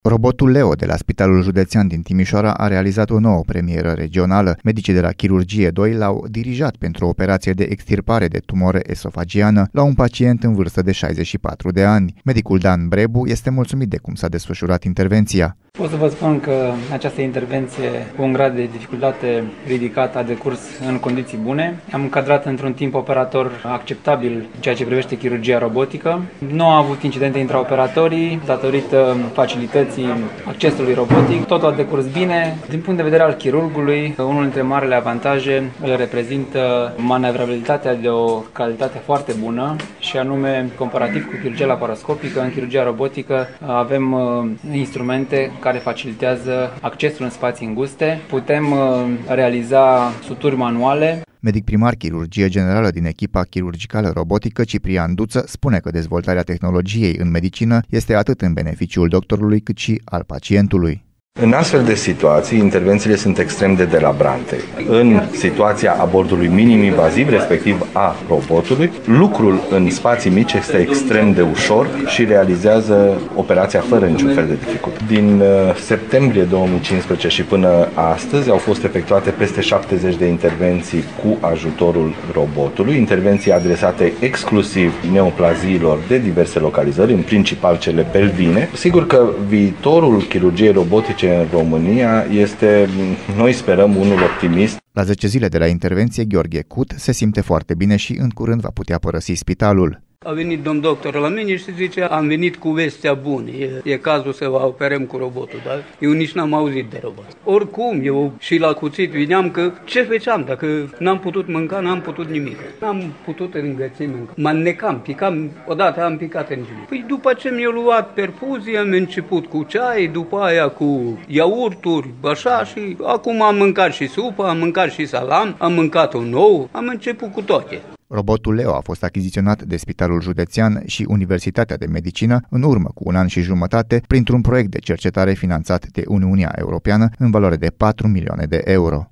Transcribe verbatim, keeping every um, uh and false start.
Robotul Leo de la Spitalul Județean din Timișoara a realizat o nouă premieră regională. Medicii de la Chirurgie doi l-au dirijat pentru o operație de extirpare de tumoră esofagiană la un pacient în vârstă de șaizeci și patru de ani. Medicul Dan Brebu este mulțumit de cum s-a desfășurat intervenția. Pot să vă spun că această intervenție cu un grad de dificultate ridicat a decurs în condiții bune. Am încadrat într-un timp operator acceptabil în ceea ce privește chirurgia robotică. Nu a avut incidente intraoperatorii datorită facilității accesului robotic. Totul a decurs bine. Din punct de vedere al chirurgului, unul dintre marile avantaje îl reprezintă manevrabilitatea de o calitate foarte bună și anume, comparativ cu chirurgia laparoscopică, în chirurgia robotică avem instrumente care facilitează accesul în spații înguste. Putem realiza suturi manuale. Medic primar chirurgie generală din echipa chirurgicală robotică, Ciprian Duță, spune că dezvoltarea tehnologiei în medicină este atât în beneficiul doctorului cât și al pacientului. În astfel de situații, intervențiile sunt extrem de delabrante. În situația abordului minim-invaziv, respectiv a robotului, lucrul în spații mici este extrem de ușor și realizează operația fără niciun fel de dificultate. Din septembrie două mii cincisprezece și până astăzi au fost efectuate peste șaptezeci de intervenții cu ajutorul robotului, intervenții adresate exclusiv neoplaziilor de diverse localizări, în principal cele pelvine. Sigur că viitorul chirurgiei robotice în România este, noi sperăm, unul optimist. La zece zile de la intervenție, Gheorghe Cut se simte foarte bine și în curând va putea părăsi spitalul. A venit domn doctor la mine și zice, am venit cu vestea bună, e, e cazul să vă operăm cu robotul, dar eu nici n-am auzit de robot. Oricum, eu și la cuțit vineam că ce făceam, dacă n-am putut mânca, n-am putut nimic. N-am putut îngăți mânca. Mă înnecam, picam, odată am picat în gine. Păi după ce mi-a luat perfuzie, am început cu ceai, după aia cu iaurturi, așa, și acum am mâncat și supă, am mâncat și salam, am mâncat un ou, am început cu toate. Robotul Leo a fost achiziționat de Spitalul Județean și Universitatea de Medicină în urmă cu un an și jumătate printr-un proiect de cercetare finanțat de Uniunea Europeană în valoare de patru milioane de euro.